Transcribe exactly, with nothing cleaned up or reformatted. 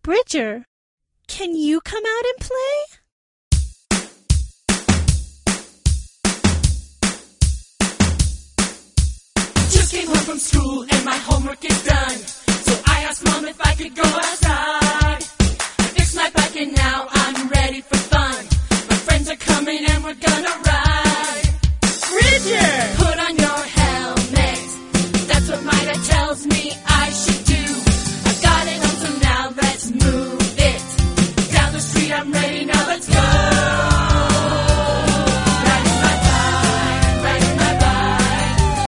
Bridger, can you come out and play? Just came home from school and my homework is done. So I asked Mom if I could go outside. I fixed my bike and now I'm ready for fun. My friends are coming and we're gonna ride.